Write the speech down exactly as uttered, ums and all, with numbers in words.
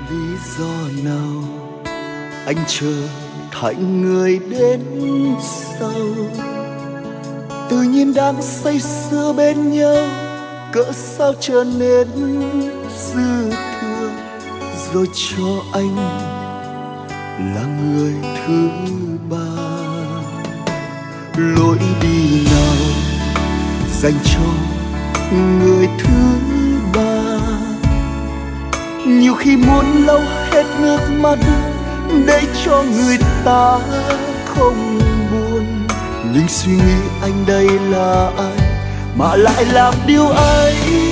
Lý do nào anh chờ thành người đến sau? Tự nhiên đang say sưa bên nhau, cỡ sao trở nên dư thừa, rồi cho anh là người thứ ba. Lối đi nào dành cho người thứ ba? Nhiều khi muốn lau hết nước mắt để cho người ta không buồn, nhưng suy nghĩ anh đây là ai mà lại làm điều ấy.